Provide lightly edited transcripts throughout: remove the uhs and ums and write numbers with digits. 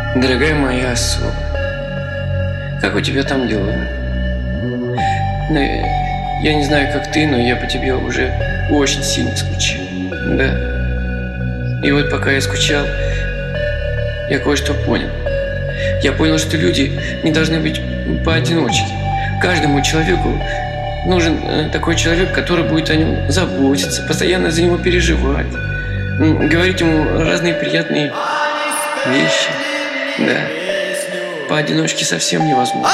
Дорогая моя особа, как у тебя там дела? Ну, я не знаю, как ты, но я по тебе уже очень сильно скучал. Да. И вот пока я скучал, я кое-что понял. Я понял, что люди не должны быть поодиночке. Каждому человеку нужен такой человек, который будет о нем заботиться, постоянно за него переживать, говорить ему разные приятные вещи. Да. Поодиночке совсем невозможно.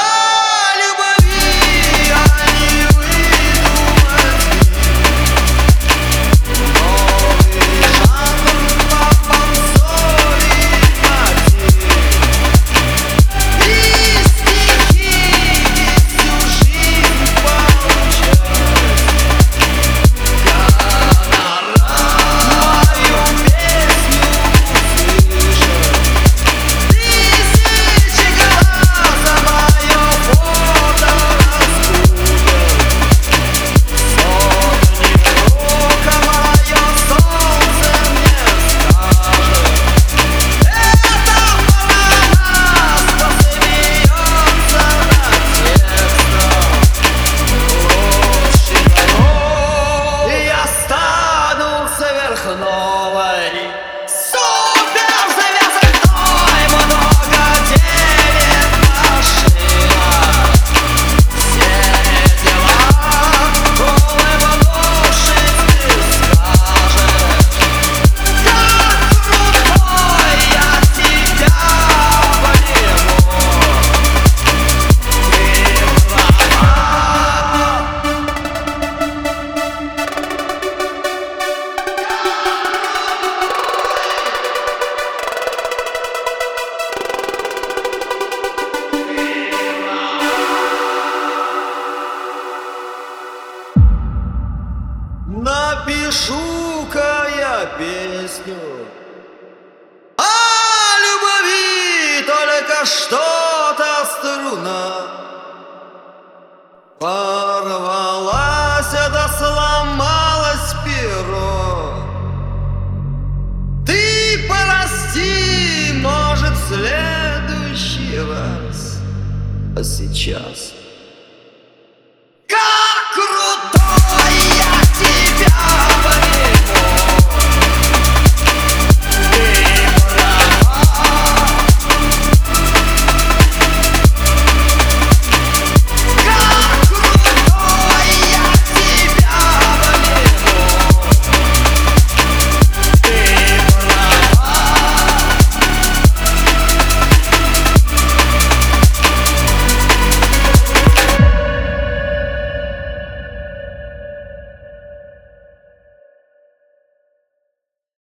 Напишу-ка я песню о любви, только что-то струна порвалась, да сломалось перо. Ты прости, может, в следующий раз, а сейчас